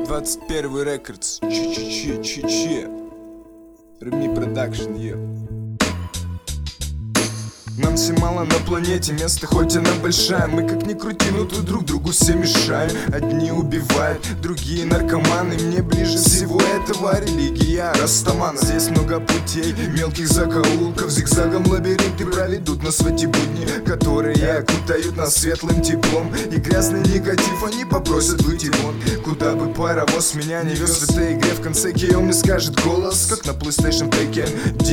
21 Рекордс. Че. Реми продакшн, Нам все мало на планете, место хоть она большая. Мы как ни крути, но тут друг другу все мешаем. Одни убивают, другие наркоманы. Мне ближе всего этого религия растамана. Здесь много путей, мелких закоулков. Зигзагом лабиринты проведут нас в эти будни, которые окутают нас светлым теплом. И грязный негатив они попросят выйти вон. Куда бы паровоз меня не вез в этой игре, в конце Кео мне скажет голос, как на PlayStation Taken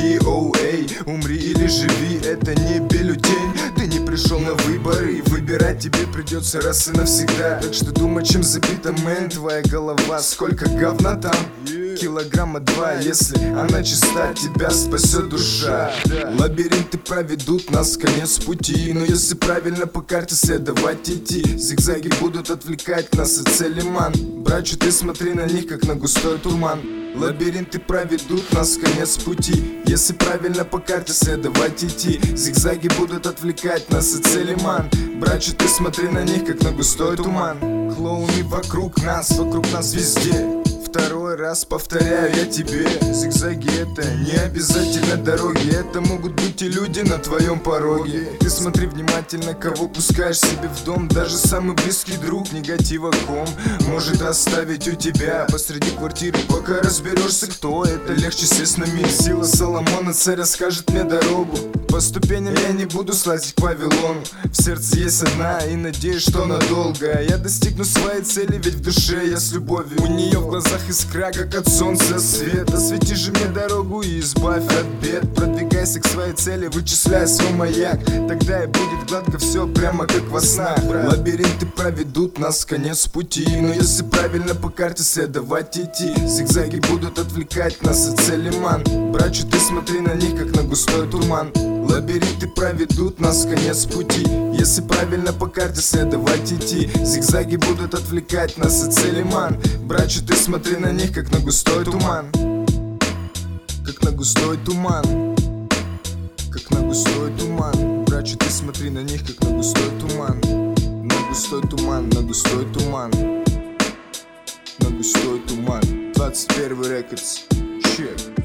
DOA. Умри или живи, это не бюллетень. Ты не пришел на выборы, и выбирать тебе придется раз и навсегда. Так что думай, чем забита, мэн, твоя голова. Сколько говна там? Килограмма 2, если она чиста, тебя спасет душа. Лабиринты проведут нас в конец пути, но если правильно по карте следовать идти, зигзаги будут отвлекать нас от цели, ман. Брачу, ты смотри на них, как на густой туман. Лабиринты проведут нас в конец пути, если правильно по карте следовать идти, зигзаги будут отвлекать нас от цели, ман. Брачу, ты смотри на них, как на густой туман. Клоуны вокруг нас везде. Второй раз повторяю я тебе, зигзаги это не обязательно дороги. Это могут быть и люди на твоем пороге. Ты смотри внимательно, кого пускаешь себе в дом. Даже самый близкий друг негатива ком может оставить у тебя посреди квартиры. Пока разберешься, кто это, легче сесть на миг. Сила Соломона, царь скажет мне дорогу. По ступеням я не буду слазить к Вавилону. В сердце есть одна и надеюсь, что надолго я достигну своей цели, ведь в душе я с любовью. У нее в глазах искра, как от солнца свет. Освети же мне дорогу и избавь от бед. Продвигайся к своей цели, вычисляй свой маяк. Тогда и будет гладко все, прямо как во снах. Лабиринты проведут нас в конец пути, но если правильно по карте следовать идти, зигзаги будут отвлекать нас от цели, ман. Брачу, ты смотри на них, как на густой туман. Лабиринты проведут нас в конец пути, если правильно по карте следовать идти, зигзаги будут отвлекать нас от цели, ман. Брачу, ты смотри на них, как на густой туман. Как на густой туман. Как на густой туман. Брачу, ты смотри на них, как на густой туман. На густой туман, на густой туман. На густой туман. 21 Рекордс. Чек.